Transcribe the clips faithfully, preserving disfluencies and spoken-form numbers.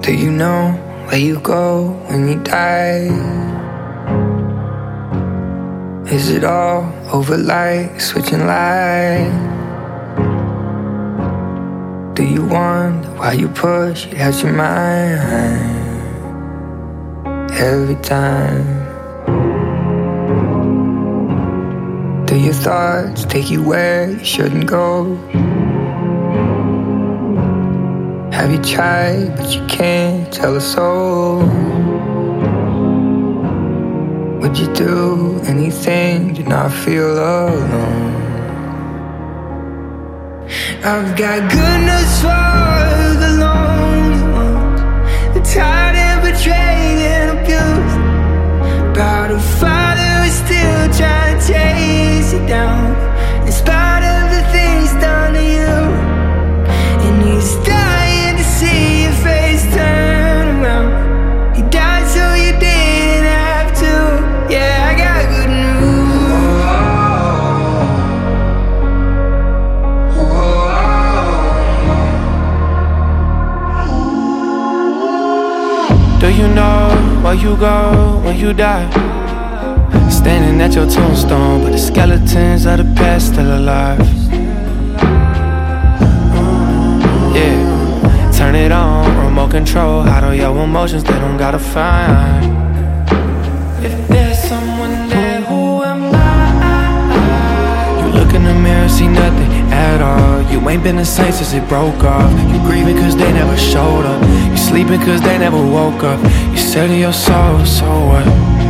Do you know where you go when you die? Is it all over like switching lights? Do you wonder why you push it out your mind every time? Do your thoughts take you where you shouldn't go? Have you tried, but you can't tell a soul? Would you do anything to not feel alone? I've got good news for the lonely ones, the tired and betrayed and abused, about a father who's still trying to chase you down, in spite of the things done to you. And he's dying to see your face turn around. He died so you didn't have to. Yeah, I got good news. Do you know where you go when you die? Standing at your tombstone, but the skeletons of the past still alive. Yeah, turn it on, remote control. Hide all your emotions, they don't gotta find. If there's someone there, who am I? You look in the mirror, see nothing at all. You ain't been the same since it broke off. You grieving cause they never showed up. You sleeping cause they never woke up. You said to your soul, so what?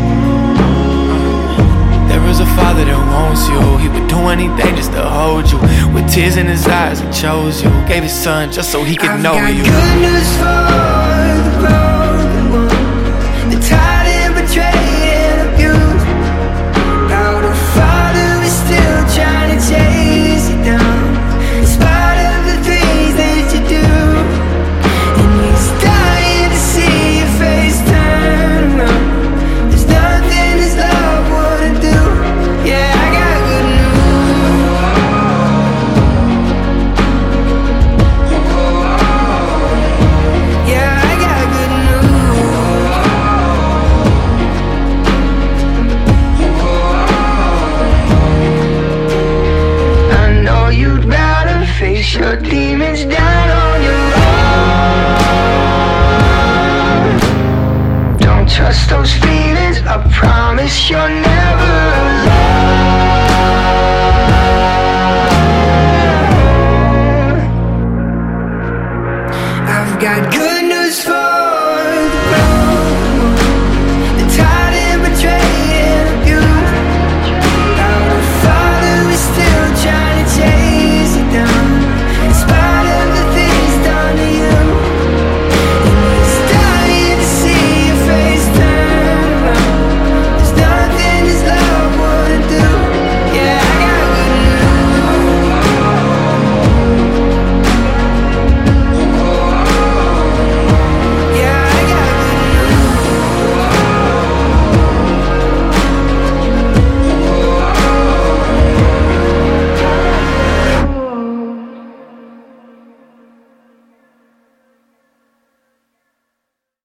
There is a father that wants you. He would do anything just to hold you. With tears in his eyes, he chose you. Gave his son just so he could I've know got you. good news for the broken ones, the tired and betrayed and abused, about a father who's still trying to chase you down, in spite of the things that you do. And he's dying to see your face turn around. There's nothing his love wouldn't do. Yeah, I got good news. Yeah, I got good news. I know you'd rather face your demons down on your own. Don't trust those feelings, I promise you're never alone. I've got good news for